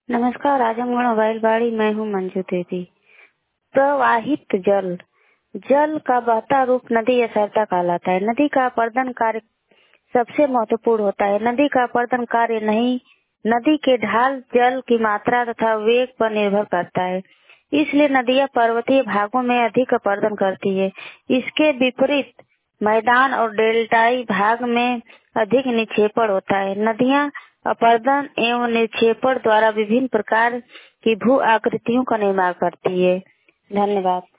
नमस्कार, आजमगढ़ मोबाइल बाड़ी। मैं हूँ मंजू देवी। प्रवाहित जल जल का बहता रूप नदी या सरता कहलाता है। नदी का अपर्दन कार्य सबसे महत्वपूर्ण होता है। नदी का अपर्दन कार्य नहीं, नदी के ढाल जल की मात्रा तथा वेग पर निर्भर करता है। इसलिए नदियां पर्वतीय भागों में अधिक अपर्दन करती है। इसके विपरीत मैदान और डेल्टाई भाग में अधिक निक्षेपण होता है। नदियां अपर्दन एवं निक्षेपण द्वारा विभिन्न प्रकार की भू आकृतियों का निर्माण करती है। धन्यवाद।